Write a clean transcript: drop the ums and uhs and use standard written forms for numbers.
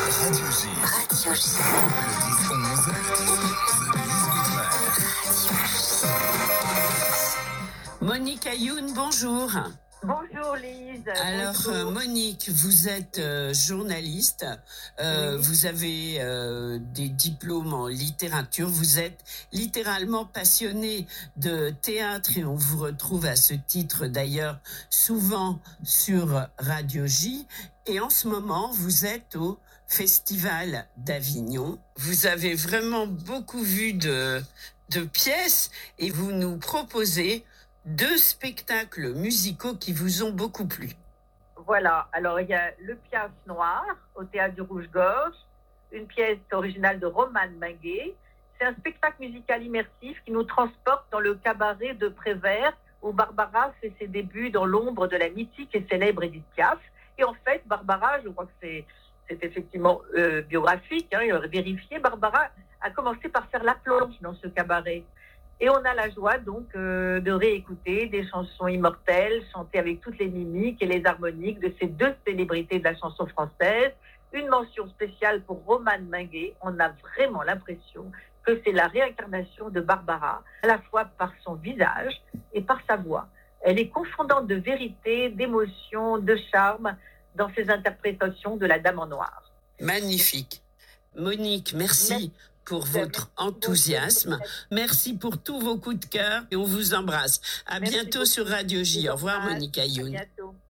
Radio J. Radio J. Le 10-11. Monique Ayoun, bonjour. Bonjour Lise. Alors bonjour. Monique, vous êtes journaliste, Oui. vous avez des diplômes en littérature, vous êtes littéralement passionnée de théâtre et on vous retrouve à ce titre d'ailleurs souvent sur Radio J. Et en ce moment, vous êtes au Festival d'Avignon. Vous avez vraiment beaucoup vu de pièces et vous nous proposez 2 spectacles musicaux qui vous ont beaucoup plu. Voilà, alors il y a Le Piaf Noir au Théâtre du Rouge-Gorge, une pièce originale de Romane Minguet. C'est un spectacle musical immersif qui nous transporte dans le cabaret de Prévert où Barbara fait ses débuts dans l'ombre de la mythique et célèbre Édith Piaf. Et en fait, Barbara, je crois que c'est effectivement biographique, vérifié, Barbara a commencé par faire la plonge dans ce cabaret. Et on a la joie donc de réécouter des chansons immortelles, chantées avec toutes les mimiques et les harmoniques de ces 2 célébrités de la chanson française. Une mention spéciale pour Romane Minguet. On a vraiment l'impression que c'est la réincarnation de Barbara, à la fois par son visage et par sa voix. Elle est confondante de vérité, d'émotion, de charme dans ses interprétations de la Dame en Noir. Magnifique. Monique, merci pour votre enthousiasme. Merci pour tous vos coups de cœur et on vous embrasse. À bientôt sur Radio J. Au revoir Monique Ayoun. À bientôt.